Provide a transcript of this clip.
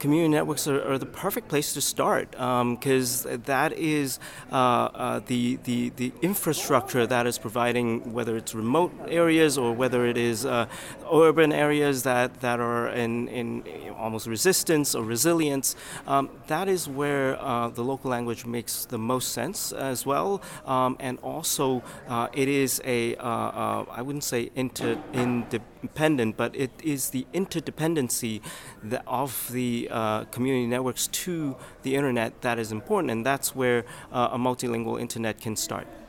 community networks are the perfect place to start because that is the infrastructure that is providing, whether it's remote areas or whether it is urban areas that are in almost resistance or resilience. That is where the local language makes the most sense as well. And also, it is I wouldn't say independent, but it is the interdependency of the community networks to the internet that is important, and that's where a multilingual internet can start.